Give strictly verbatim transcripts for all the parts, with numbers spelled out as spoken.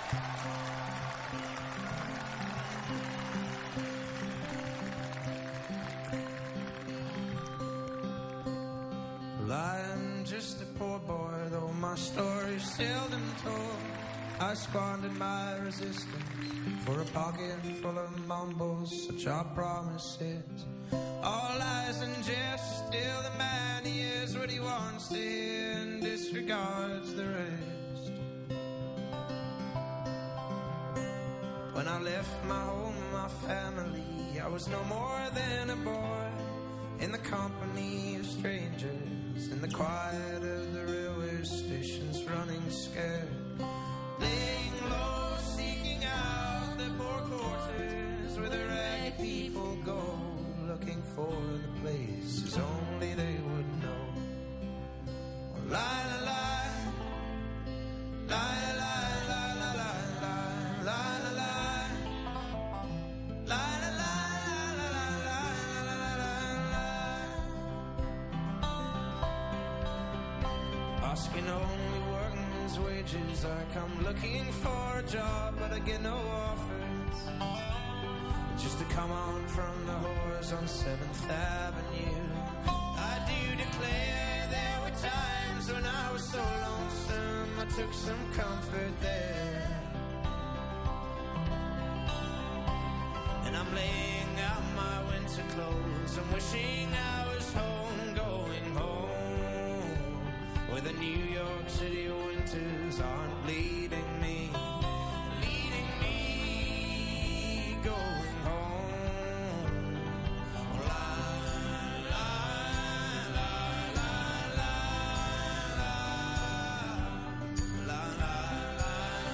I'm just a poor boy, though my story's seldom told. I squandered my resistance for a pocket full of mumbles, such are promises. All lies and jest, still the man he is what he wants to hear and disregards the rest. When I left my home, my family, I was no more than a boy in the company of strangers, in the quiet of the railway stations, running scared, laying low, seeking out the poor quarters where the ragged people go, looking for the places only they would know. La la la, la la la, la la la, la la la, la la la. Asking only workman's wages, I come looking for a job, but I get no offers. Just to come on from the whores on seventh Avenue. I do declare there were times when I was so lonesome, I took some comfort there. And I'm laying out my winter clothes, I'm wishing I was home, going home, where the New York City winters aren't bleeding me, leading me, going home. La la la la la la la la la la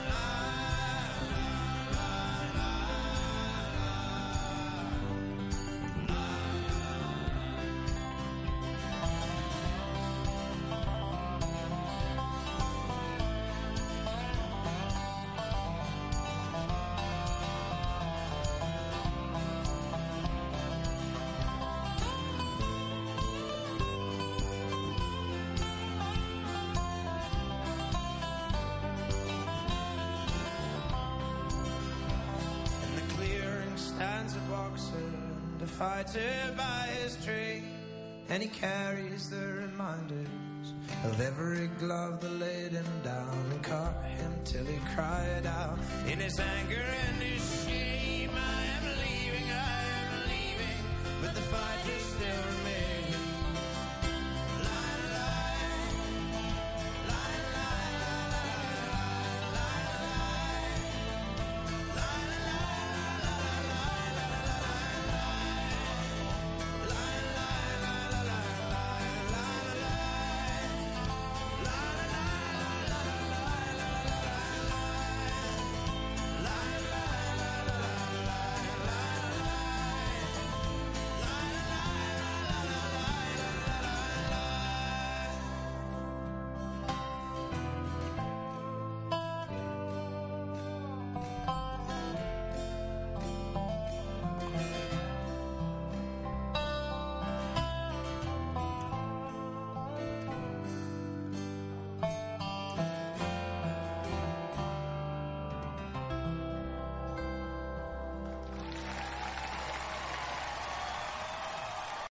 stands a boxer and a fighter by his trade, and he carries the reminders of every glove that laid him down and caught him till he cried out in his anger and his shame, I am leaving, I am leaving, but the fighter's